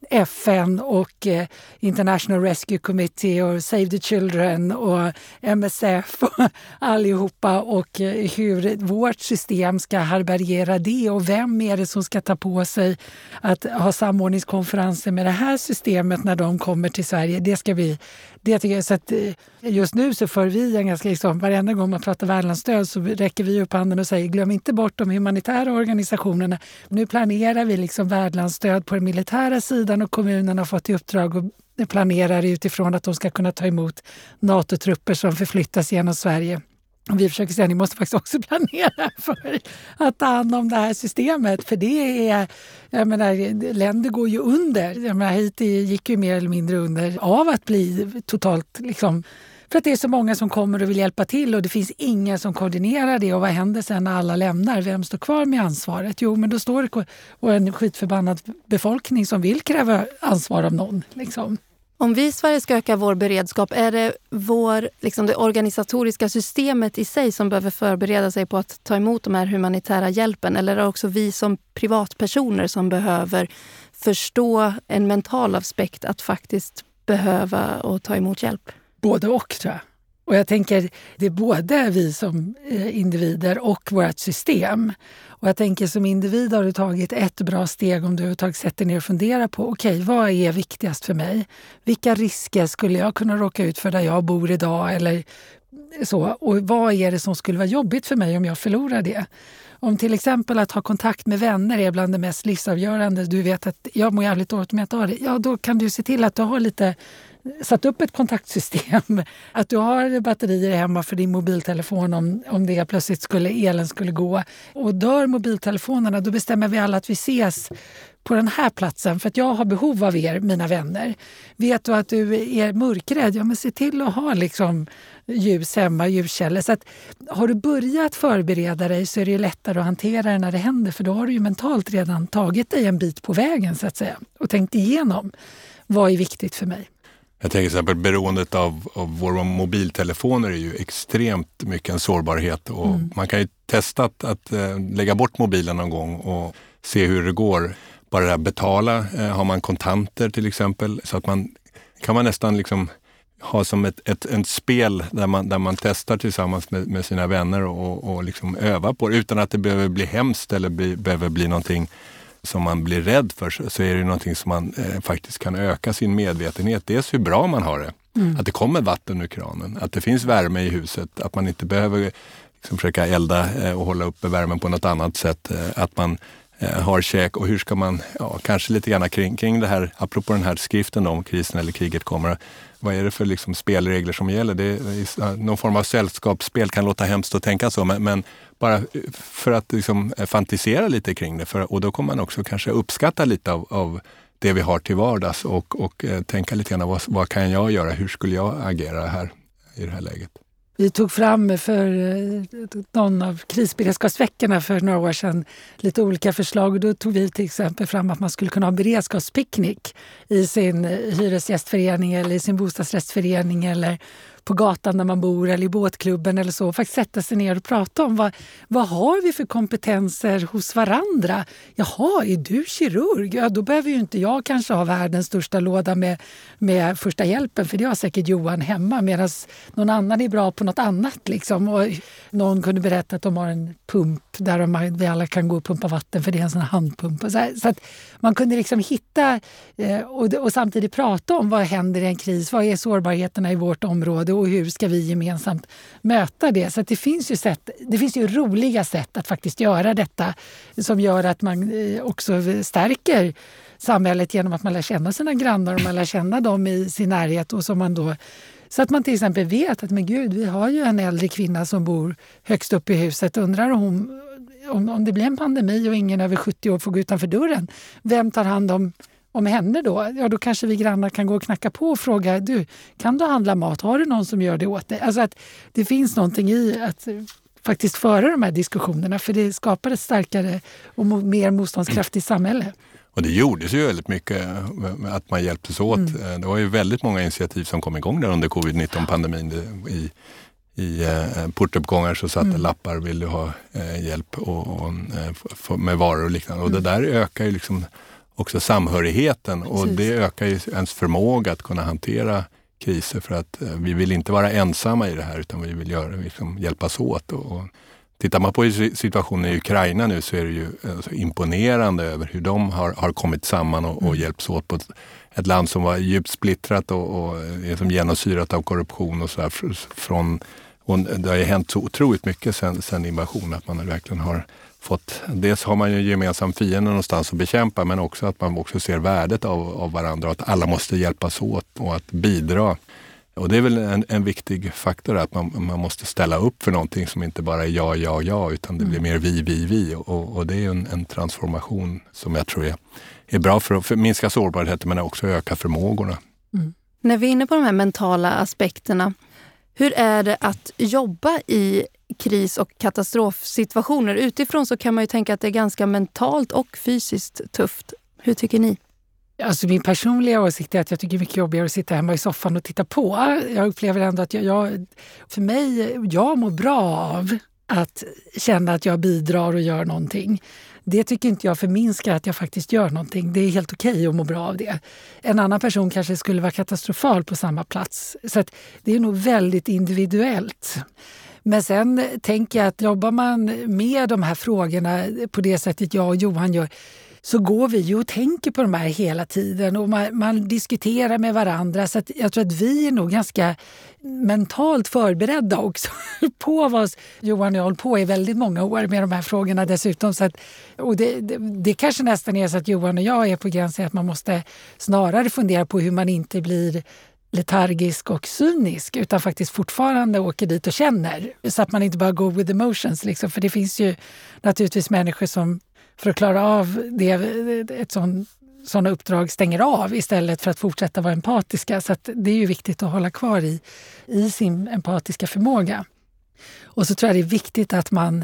F N och eh, International Rescue Committee och Save the Children och M S F och allihopa, och eh, hur vårt system ska härbärgera det och vem är det som ska ta på sig att ha samordningskonferenser med det här systemet när de kommer till Sverige. Det ska vi, det tycker jag, så att eh, just nu så för vi en ganska, liksom, varenda gång man pratar värdlandsstöd så räcker vi upp handen och säger glöm inte bort de humanitära organisationerna. Nu planerar vi liksom värdlandsstöd på den militära sidan och kommunerna har fått i uppdrag och planerar utifrån att de ska kunna ta emot NATO-trupper som förflyttas genom Sverige. Och vi försöker säga att ni måste faktiskt också planera för att ta hand om det här systemet. För det är, jag menar, länder går ju under. Jag menar, Haiti gick ju mer eller mindre under av att bli totalt liksom, för att det är så många som kommer och vill hjälpa till och det finns ingen som koordinerar det. Och vad händer sen när alla lämnar? Vem står kvar med ansvaret? Jo, men då står det och en skitförbannad befolkning som vill kräva ansvar av någon. Liksom. Om vi i Sverige ska öka vår beredskap, är det vår, liksom det organisatoriska systemet i sig som behöver förbereda sig på att ta emot de här humanitära hjälpen? Eller är det också vi som privatpersoner som behöver förstå en mental aspekt att faktiskt behöva och ta emot hjälp? Både och, tror jag. Och jag tänker, det är både vi som individer och vårt system. Och jag tänker, som individ har du tagit ett bra steg om du har tagit sätter ner och funderar på, okej, okay, vad är viktigast för mig? Vilka risker skulle jag kunna råka ut för där jag bor idag? Eller så. Och vad är det som skulle vara jobbigt för mig om jag förlorar det? Om till exempel att ha kontakt med vänner är bland det mest livsavgörande. Du vet att jag mår jävligt dåligt med att ha det. Ja, då kan du se till att du har lite satt upp ett kontaktsystem. Att du har batterier hemma för din mobiltelefon om, om det plötsligt skulle, elen skulle gå. Och dör mobiltelefonerna, då bestämmer vi alla att vi ses på den här platsen för att jag har behov av er, mina vänner. Vet du att du är mörkrädd? Ja, men se till att ha liksom ljus hemma, ljuskällor. Så att har du börjat förbereda dig så är det ju lättare att hantera det när det händer, för då har du ju mentalt redan tagit dig en bit på vägen så att säga och tänkt igenom vad är viktigt för mig. Jag tänker till exempel beroendet av, av våra mobiltelefoner är ju extremt mycket en sårbarhet och mm. man kan ju testa att, att äh, lägga bort mobilen någon gång och se hur det går. Bara det här betala, äh, har man kontanter till exempel, så att man kan man nästan liksom ha som ett, ett, ett spel där man, där man testar tillsammans med, med sina vänner och, och liksom öva på det utan att det behöver bli hemskt eller bli, behöver bli någonting som man blir rädd för, så är det någonting som man eh, faktiskt kan öka sin medvetenhet. Dels hur bra man har det. Mm. Att det kommer vatten ur kranen. Att det finns värme i huset. Att man inte behöver liksom, försöka elda eh, och hålla uppe värmen på något annat sätt. Eh, att man eh, har käk och hur ska man, ja, kanske lite grann kring, kring det här, apropå den här skriften om krisen eller kriget kommer. Vad är det för liksom, spelregler som gäller? Det är, någon form av sällskapsspel kan låta hemskt att tänka så, men, men bara för att liksom, fantisera lite kring det. För, och då kommer man också kanske uppskatta lite av, av det vi har till vardags och, och eh, tänka lite grann vad, vad kan jag göra? Hur skulle jag agera här i det här läget? Vi tog fram för någon av krisberedskapsveckorna för några år sedan lite olika förslag. Och då tog vi till exempel fram att man skulle kunna ha beredskapspicknick i sin hyresgästförening eller i sin bostadsrättsförening eller på gatan där man bor eller i båtklubben eller så. Faktiskt sätta sig ner och prata om vad, vad har vi för kompetenser hos varandra. Jaha, är du kirurg? Ja, då behöver ju inte jag kanske ha världens största låda med, med första hjälpen, för det har säkert Johan hemma, medan någon annan är bra på något annat. Liksom. Och någon kunde berätta att de har en pump där de, vi alla kan gå och pumpa vatten, för det är en sån här handpump. Och så här, så att man kunde liksom hitta eh, och, och samtidigt prata om vad händer i en kris, vad är sårbarheterna i vårt område och hur ska vi gemensamt möta det. Så att det finns ju sätt, det finns ju roliga sätt att faktiskt göra detta som gör att man också stärker samhället genom att man lär känna sina grannar och man lär känna dem i sin närhet och som man då, så att man till exempel vet att men gud, vi har ju en äldre kvinna som bor högst upp i huset. Undrar om, om, om det blir en pandemi och ingen över sjuttio år får gå utanför dörren. Vem tar hand om Om henne då? Ja, då kanske vi grannar kan gå och knacka på och fråga, du, kan du handla mat? Har du någon som gör det åt dig? Alltså att det finns någonting i att faktiskt föra de här diskussionerna, för det skapar ett starkare och mer motståndskraftigt samhälle. Och det gjordes ju väldigt mycket att man hjälptes åt. Mm. Det var ju väldigt många initiativ som kom igång där under covid nitton-pandemin. I, i eh, portuppgångar så satt mm. lappar, vill du ha eh, hjälp och, och, eh, med varor och liknande. Mm. Och det där ökar ju liksom också samhörigheten. Precis. Och det ökar ju ens förmåga att kunna hantera kriser, för att eh, vi vill inte vara ensamma i det här, utan vi vill göra, liksom, hjälpas åt. Och, och tittar man på situationen i Ukraina nu, så är det ju alltså imponerande över hur de har, har kommit samman och, och mm. hjälps åt på ett, ett land som var djupt splittrat och, och liksom genomsyrat av korruption och så här, från, och det har ju hänt så otroligt mycket sen, sen invasionen, att man verkligen har fått, dels har man ju gemensam fiende någonstans att bekämpa, men också att man också ser värdet av, av varandra och att alla måste hjälpas åt och att bidra. Och det är väl en, en viktig faktor, att man, man måste ställa upp för någonting som inte bara är ja, ja, ja, utan det blir mer vi, vi, vi. Och, och det är en, en transformation som jag tror är, är bra för att för minska sårbarheten, men också öka förmågorna. Mm. När vi är inne på de här mentala aspekterna, hur är det att jobba i kris- och katastrofsituationer? Utifrån så kan man ju tänka att det är ganska mentalt och fysiskt tufft. Hur tycker ni? Alltså min personliga åsikt är att jag tycker det är mycket jobbigare att sitta hemma i soffan och titta på. Jag upplever ändå att jag, jag för mig, jag mår bra av att känna att jag bidrar och gör någonting. Det tycker inte jag förminskar att jag faktiskt gör någonting. Det är helt okej att må bra av det. En annan person kanske skulle vara katastrofal på samma plats. Så att det är nog väldigt individuellt. Men sen tänker jag att jobbar man med de här frågorna på det sättet jag och Johan gör, så går vi ju och tänker på de här hela tiden och man, man diskuterar med varandra. Så att jag tror att vi är nog ganska mentalt förberedda också på vad Johan och jag håller på i väldigt många år med de här frågorna dessutom. Så att, och det, det, det kanske nästan är så att Johan och jag är på gränsen att man måste snarare fundera på hur man inte blir letargisk och cynisk, utan faktiskt fortfarande åker dit och känner. Så att man inte bara går with emotions. Liksom. För det finns ju naturligtvis människor som för att klara av det, ett sån, sådana uppdrag stänger av istället för att fortsätta vara empatiska. Så att det är ju viktigt att hålla kvar i, i sin empatiska förmåga. Och så tror jag det är viktigt att man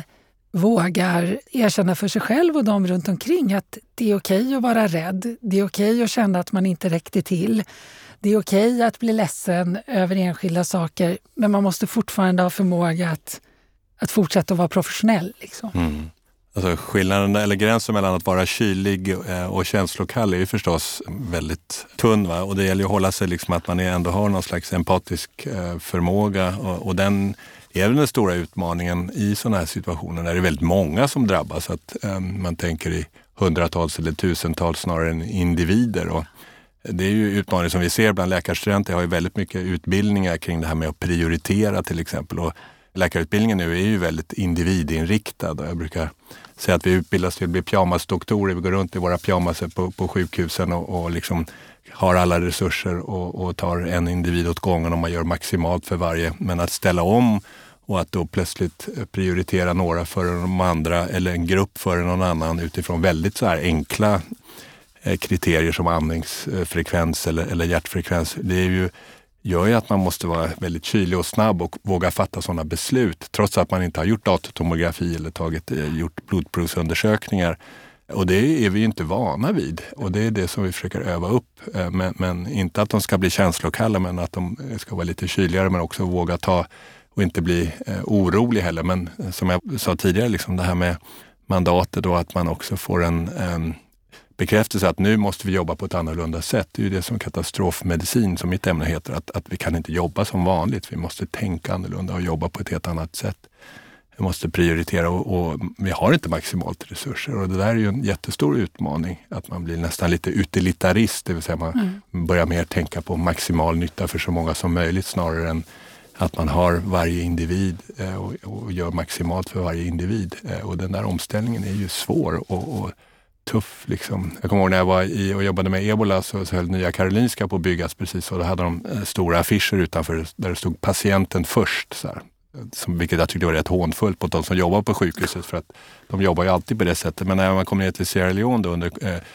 vågar erkänna för sig själv och de runt omkring att det är okej att vara rädd. Det är okej att känna att man inte räckte till. Det är okej att bli ledsen över enskilda saker, men man måste fortfarande ha förmåga att, att fortsätta att vara professionell. Liksom. Mm. Alltså skillnaden eller gränsen mellan att vara kylig och känslokall är ju förstås väldigt tunn, va? Och det gäller ju att hålla sig liksom att man ändå har någon slags empatisk förmåga, och, och den är den stora utmaningen i sådana här situationer där det är väldigt många som drabbas, att um, man tänker i hundratals eller tusentals snarare än individer. Och det är ju utmaningar som vi ser bland läkarstudenter. Jag har ju väldigt mycket utbildningar kring det här med att prioritera till exempel, och läkarutbildningen nu är ju väldigt individinriktad. Jag brukar säga att vi utbildas till att bli pyjamasdoktorer. Vi går runt i våra pyjamaser på, på sjukhusen och, och liksom har alla resurser och, och tar en individ åt gången, och man gör maximalt för varje. Men att ställa om och att då plötsligt prioritera några före de andra eller en grupp före någon annan utifrån väldigt så här enkla kriterier som andningsfrekvens eller, eller hjärtfrekvens. Det är ju gör ju att man måste vara väldigt kylig och snabb och våga fatta sådana beslut, trots att man inte har gjort datortomografi eller tagit, gjort blodprovsundersökningar. Och det är vi ju inte vana vid, och det är det som vi försöker öva upp. Men, men inte att de ska bli känslokalla, men att de ska vara lite kyligare, men också våga ta och inte bli eh, orolig heller. Men som jag sa tidigare, liksom det här med mandatet och att man också får en eh, bekräftelse att nu måste vi jobba på ett annorlunda sätt. Det är ju det som katastrofmedicin, som mitt ämne heter, att, att vi kan inte jobba som vanligt. Vi måste tänka annorlunda och jobba på ett helt annat sätt. Vi måste prioritera och, och vi har inte maximalt resurser, och det där är ju en jättestor utmaning, att man blir nästan lite utilitarist, det vill säga man mm. börjar mer tänka på maximal nytta för så många som möjligt snarare än att man har varje individ eh, och, och gör maximalt för varje individ. Eh, och den där omställningen är ju svår och, och tuff. Liksom. Jag kommer ihåg när jag var i och jobbade med Ebola, så, så höll Nya Karolinska på att byggas precis, och då hade de eh, stora affischer utanför där det stod patienten först. Så här. Som, vilket jag tyckte var rätt hånfullt på de som jobbar på sjukhuset, för att de jobbar ju alltid på det sättet. Men när man kom ner till Sierra Leone då under... Eh,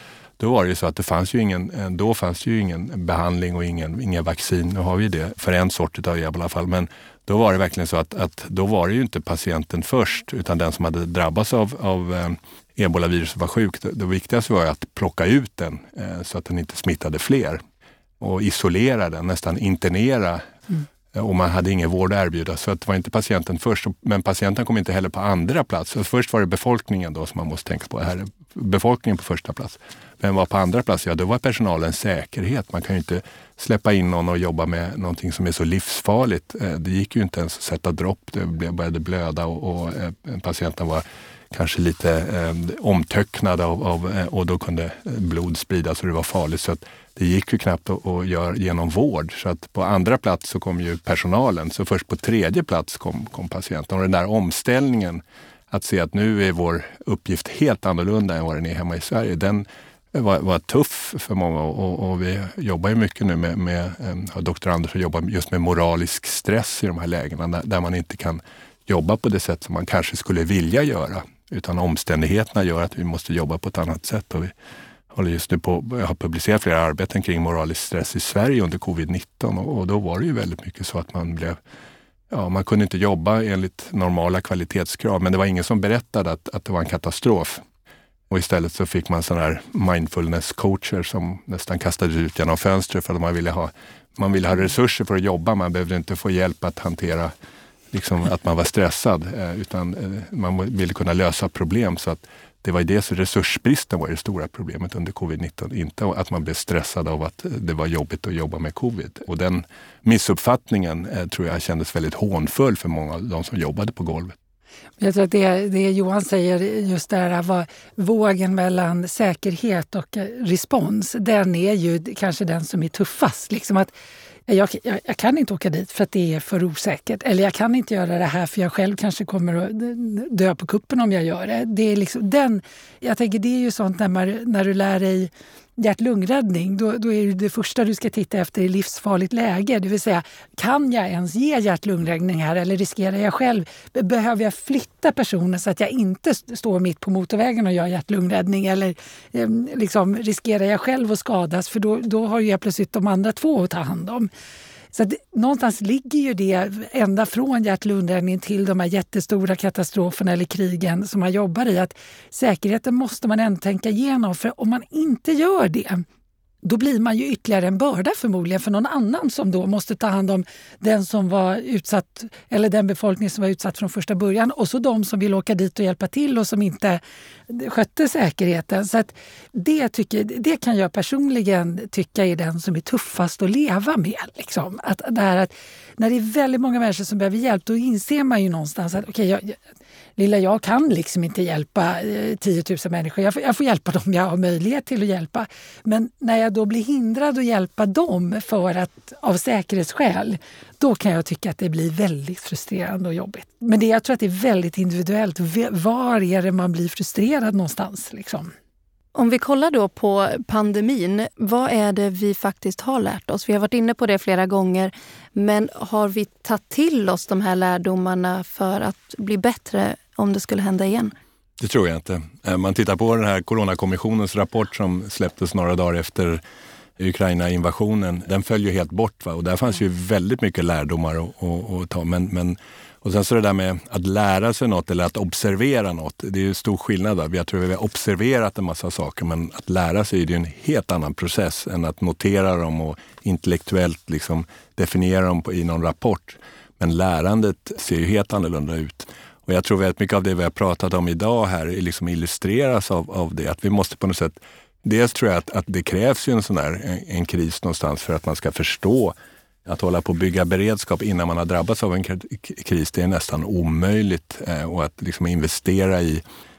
då var det ju så att det fanns ju ingen, då fanns ju ingen behandling och ingen, ingen vaccin. Nu har vi det för en sort av ebola i alla fall. Men då var det verkligen så att, att då var det ju inte patienten först, utan den som hade drabbats av, av eh, ebolavirus var sjuk. Det, det viktigaste var att plocka ut den eh, så att den inte smittade fler. Och isolera den, nästan internera. Mm. Och man hade ingen vård att erbjuda. Så att det var inte patienten först. Men patienten kom inte heller på andra plats. Så först var det befolkningen då som man måste tänka på. Här är befolkningen på första plats. Men var på andra plats? Ja, då var personalens säkerhet. Man kan ju inte släppa in någon och jobba med någonting som är så livsfarligt. Det gick ju inte ens att sätta dropp. Det började blöda och, och patienten var kanske lite eh, omtöcknad av, av, och då kunde blod spridas och det var farligt. Så att det gick ju knappt att, att göra genom vård. Så att på andra plats så kom ju personalen. Så först på tredje plats kom, kom patienten. Och den där omställningen att se att nu är vår uppgift helt annorlunda än vad den är hemma i Sverige. Den var, var tuff för många och, och vi jobbar ju mycket nu med, med eh, doktor Anders jobbar just med moralisk stress i de här lägena där, där man inte kan jobba på det sätt som man kanske skulle vilja göra. Utan omständigheterna gör att vi måste jobba på ett annat sätt. Och vi håller just nu på, jag har publicerat flera arbeten kring moralisk stress i Sverige under covid nitton. Och, och då var det ju väldigt mycket så att man blev, ja, man kunde inte jobba enligt normala kvalitetskrav. Men det var ingen som berättade att, att det var en katastrof. Och istället så fick man sådana här mindfulness-coacher som nästan kastades ut genom fönstret för att man ville ha, man ville ha resurser för att jobba. Man behövde inte få hjälp att hantera liksom att man var stressad, utan man ville kunna lösa problem. Så att det var det, så resursbristen var det stora problemet under covid nitton. Inte att man blev stressad av att det var jobbigt att jobba med covid. Och den missuppfattningen tror jag kändes väldigt hånfull för många av de som jobbade på golvet. Jag tror att det, det Johan säger, just det här var vågen mellan säkerhet och respons, den är ju kanske den som är tuffast. Liksom att Jag, jag, jag kan inte åka dit för att det är för osäkert. Eller jag kan inte göra det här för jag själv kanske kommer att dö på kuppen om jag gör det. Det är liksom den, jag tänker det är ju sånt när, man, när du lär dig hjärt-lungräddning, då, då är det, det första du ska titta efter i livsfarligt läge. Det vill säga, kan jag ens ge hjärt-lungräddning här eller riskerar jag själv? Behöver jag flytta personen så att jag inte står mitt på motorvägen och gör hjärt-lungräddning? Eller eh, liksom, riskerar jag själv att skadas? För då, då har jag plötsligt de andra två att ta hand om. Så att, någonstans ligger ju det ända från hjärt-lungräddning till de här jättestora katastroferna eller krigen som man jobbar i. Att säkerheten måste man ändå tänka igenom, för om man inte gör det, då blir man ju ytterligare en börda förmodligen för någon annan som då måste ta hand om den som var utsatt, eller den befolkning som var utsatt från första början, och så de som vill åka dit och hjälpa till och som inte skötte säkerheten. Så att det, tycker, det kan jag personligen tycka är den som är tuffast att leva med. Liksom. Att det här att när det är väldigt många människor som behöver hjälp, då inser man ju någonstans att okej, okay, jag, lilla jag kan liksom inte hjälpa tio tusen människor. Jag får, jag får hjälpa dem jag har möjlighet till att hjälpa. Men när jag då blir hindrad att hjälpa dem för att, av säkerhetsskäl, då kan jag tycka att det blir väldigt frustrerande och jobbigt. Men det, jag tror att det är väldigt individuellt. Var är det man blir frustrerad någonstans? Liksom? Om vi kollar då på pandemin, vad är det vi faktiskt har lärt oss? Vi har varit inne på det flera gånger, men har vi tagit till oss de här lärdomarna för att bli bättre om det skulle hända igen? Det tror jag inte. Man tittar på den här Coronakommissionens rapport som släpptes några dagar efter Ukraina-invasionen. Den följer helt bort, va? Och där fanns ju väldigt mycket lärdomar att, att, att ta. Men, men, och sen så det där med att lära sig något eller att observera något. Det är ju stor skillnad. Va? Jag tror vi har observerat en massa saker, men att lära sig är ju en helt annan process än att notera dem och intellektuellt liksom definiera dem på, i någon rapport. Men lärandet ser ju helt annorlunda ut. Och jag tror väldigt mycket av det vi har pratat om idag här liksom illustreras av, av det. Att vi måste på något sätt, dels tror jag att, att det krävs ju en sån här en, en kris någonstans för att man ska förstå att hålla på att bygga beredskap innan man har drabbats av en kris. Det är nästan omöjligt eh, och att liksom investera i,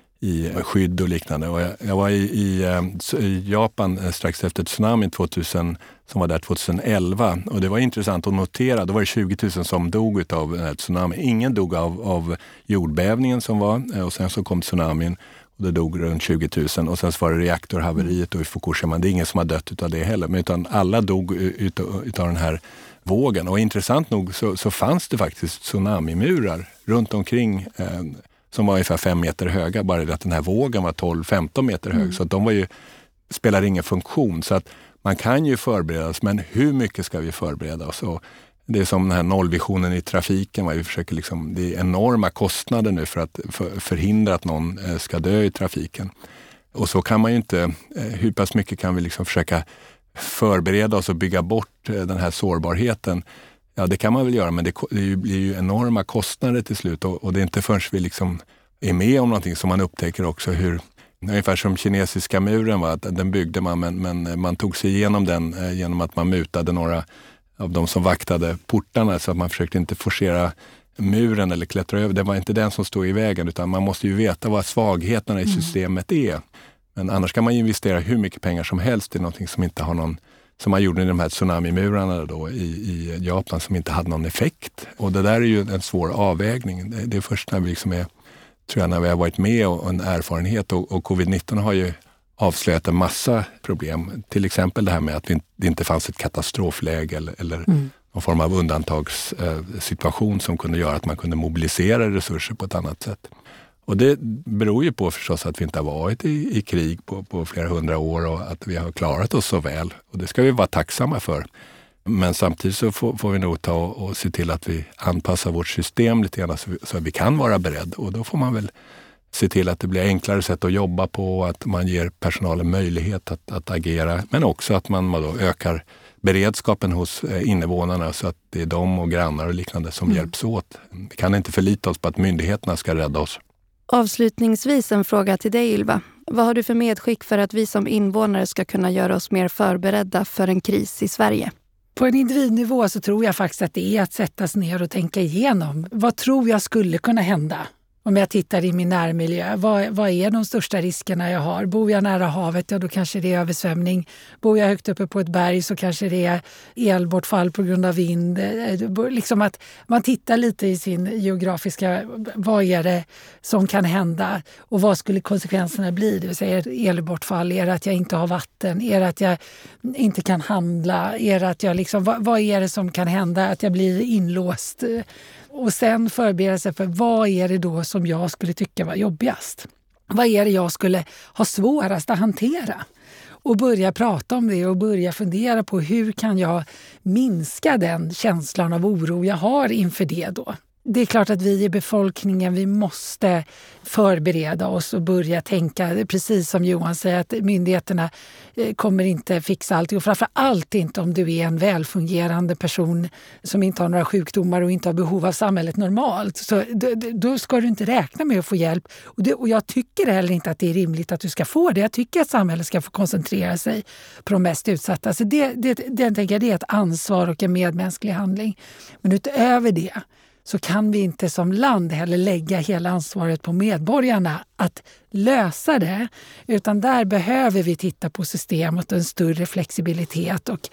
i skydd och liknande. Och jag, jag var i, i, i Japan strax efter tsunamin tvåtusen, som var där tjugoelva, och det var intressant att notera. Då var det tjugo tusen som dog av den här tsunamin. Ingen dog av, av jordbävningen som var, och sen så kom tsunamin och det dog runt tjugo tusen, och sen så var det reaktorhaveriet då i Fukushima. Det är ingen som har dött utav det heller, men utan alla dog utav, utav den här vågen. Och intressant nog så, så fanns det faktiskt tsunamimurar runt omkring eh, som var ungefär fem meter höga, bara att den här vågen var tolv femton meter hög. Mm. Så att de var ju spelar ingen funktion. Så att man kan ju förbereda oss, men hur mycket ska vi förbereda oss? Och det är som den här nollvisionen i trafiken. Vi försöker liksom, det är enorma kostnader nu för att för, förhindra att någon ska dö i trafiken. Och så kan man ju inte, hur pass mycket kan vi liksom försöka förbereda oss och bygga bort den här sårbarheten. Ja, det kan man väl göra, men det, det blir ju enorma kostnader till slut. Och, och det är inte förrän vi liksom är med om någonting som man upptäcker också hur, ungefär som kinesiska muren var, att den byggde man, men, men man tog sig igenom den eh, genom att man mutade några av de som vaktade portarna, så att man försökte inte forcera muren eller klättra över. Det var inte den som stod i vägen, utan man måste ju veta vad svagheterna i systemet är. Men annars kan man ju investera hur mycket pengar som helst i någonting som inte har någon, som man gjorde i de här tsunamimurarna då i, i Japan, som inte hade någon effekt. Och det där är ju en svår avvägning. Det, det är först när vi liksom är, tror jag, när vi har varit med och en erfarenhet, och, och covid nitton har ju avslöjat en massa problem. Till exempel det här med att vi, det inte fanns ett katastrofläge eller, eller mm. någon form av undantagssituation som kunde göra att man kunde mobilisera resurser på ett annat sätt. Och det beror ju på förstås att vi inte har varit i, i krig på, på flera hundra år och att vi har klarat oss så väl. Och det ska vi vara tacksamma för. Men samtidigt så får, får vi nog ta och, och se till att vi anpassar vårt system lite grann så, så att vi kan vara beredda. Och då får man väl se till att det blir enklare sätt att jobba på, att man ger personalen möjlighet att, att agera. Men också att man då ökar beredskapen hos invånarna så att det är de och grannar och liknande som mm. hjälps åt. Vi kan inte förlita oss på att myndigheterna ska rädda oss. Avslutningsvis en fråga till dig, Ylva. Vad har du för medskick för att vi som invånare ska kunna göra oss mer förberedda för en kris i Sverige? På en individnivå så tror jag faktiskt att det är att sättas ner och tänka igenom. Vad tror jag skulle kunna hända? Om jag tittar i min närmiljö, vad, vad är de största riskerna jag har? Bor jag nära havet, ja då kanske det är översvämning. Bor jag högt uppe på ett berg så kanske det är elbortfall på grund av vind. Liksom att man tittar lite i sin geografiska, vad är det som kan hända? Och vad skulle konsekvenserna bli? Det vill säga, är elbortfall, är det att jag inte har vatten? Är det att jag inte kan handla? Är det att jag liksom, vad, vad är det som kan hända? Att jag blir inlåst? Och sen förbereda sig för vad är det då som jag skulle tycka var jobbigast? Vad är det jag skulle ha svårast att hantera? Och börja prata om det och börja fundera på hur kan jag minska den känslan av oro jag har inför det då. Det är klart att vi i befolkningen, vi måste förbereda oss och börja tänka, precis som Johan säger, att myndigheterna kommer inte fixa allt. Och framför allt inte om du är en välfungerande person som inte har några sjukdomar och inte har behov av samhället normalt. Så då ska du inte räkna med att få hjälp. Och, det, och jag tycker heller inte att det är rimligt att du ska få det. Jag tycker att samhället ska få koncentrera sig på de mest utsatta. Så det, det, det, tänker jag, det är ett ansvar och en medmänsklig handling. Men utöver det så kan vi inte som land heller lägga hela ansvaret på medborgarna att lösa det. Utan där behöver vi titta på systemet och en större flexibilitet. Och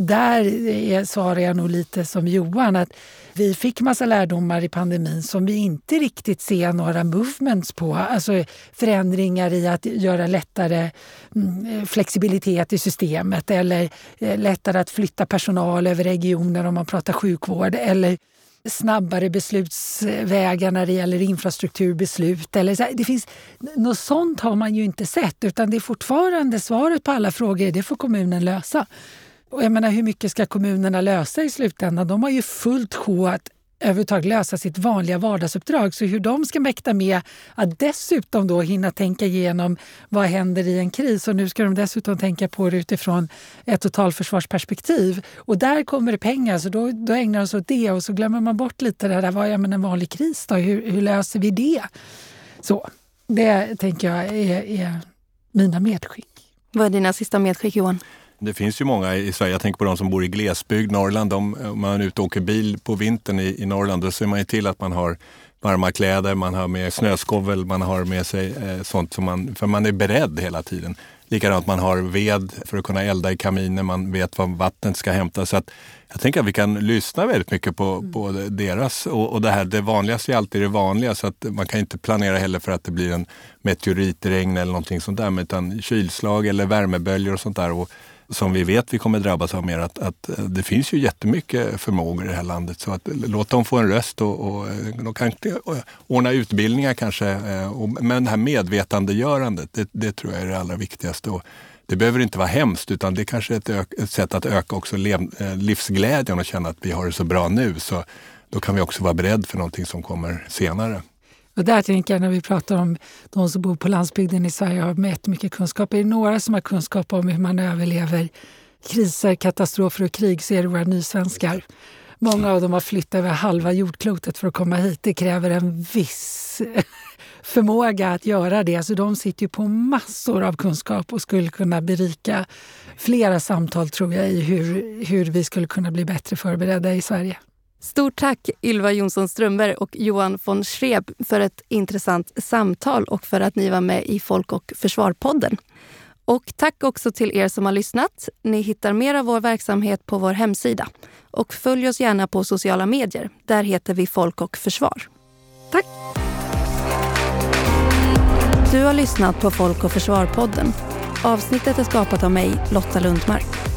där svarar jag nog lite som Johan, att vi fick massa lärdomar i pandemin som vi inte riktigt ser några movements på. Alltså förändringar i att göra lättare flexibilitet i systemet eller lättare att flytta personal över regioner om man pratar sjukvård, eller snabbare beslutsvägar när det gäller infrastrukturbeslut. Eller så. Det finns, något sånt har man ju inte sett, utan det är fortfarande svaret på alla frågor, det får kommunen lösa. Och jag menar, hur mycket ska kommunerna lösa i slutändan? De har ju fullt sjå att överhuvudtaget lösa sitt vanliga vardagsuppdrag. Så hur de ska mäkta med att dessutom då hinna tänka igenom vad händer i en kris. Och nu ska de dessutom tänka på det utifrån ett totalförsvarsperspektiv. Och där kommer det pengar, så då, då ägnar de sig åt det. Och så glömmer man bort lite det där, vad är en vanlig kris då? Hur, hur löser vi det? Så det tänker jag är, är mina medskick. Vad är dina sista medskick, Johan? Det finns ju många i Sverige, jag tänker på de som bor i glesbygd, Norrland. De, om man är ute och åker bil på vintern i, i Norrland, då ser man ju till att man har varma kläder, man har med snöskovel, man har med sig eh, sånt som man, för man är beredd hela tiden. Likadant man har ved för att kunna elda i kaminen, man vet var vattnet ska hämtas. Så att jag tänker att vi kan lyssna väldigt mycket på, mm. på deras, och, och det här, det vanligaste är alltid det vanliga, så att man kan inte planera heller för att det blir en meteoritregn eller någonting sånt där, utan kylslag eller värmeböljor och sånt där. Och som vi vet vi kommer drabbas av mer, att, att det finns ju jättemycket förmågor i det här landet, så att låt dem få en röst och, och de kan ordna utbildningar kanske, och, men det här medvetandegörandet, det, det tror jag är det allra viktigaste. Och Det behöver inte vara hemskt, utan det kanske är ett, ök- ett sätt att öka också lev- livsglädjen och känna att vi har det så bra nu. Så då kan vi också vara beredd för någonting som kommer senare. Och där tänker jag, när vi pratar om de som bor på landsbygden i Sverige har med mycket kunskap. Är det några som har kunskap om hur man överlever kriser, katastrofer och krig, så är det våra nysvenskar. Många av dem har flyttat över halva jordklotet för att komma hit. Det kräver en viss förmåga att göra det. Så de sitter ju på massor av kunskap och skulle kunna berika flera samtal, tror jag, i hur, hur vi skulle kunna bli bättre förberedda i Sverige. Stort tack Ylva Jonsson Strömberg och Johan von Schreeb för ett intressant samtal och för att ni var med i Folk- och Försvarpodden. Och tack också till er som har lyssnat. Ni hittar mer av vår verksamhet på vår hemsida. Och följ oss gärna på sociala medier. Där heter vi Folk och Försvar. Tack! Du har lyssnat på Folk- och Försvarpodden. Avsnittet är skapat av mig, Lotta Lundmark.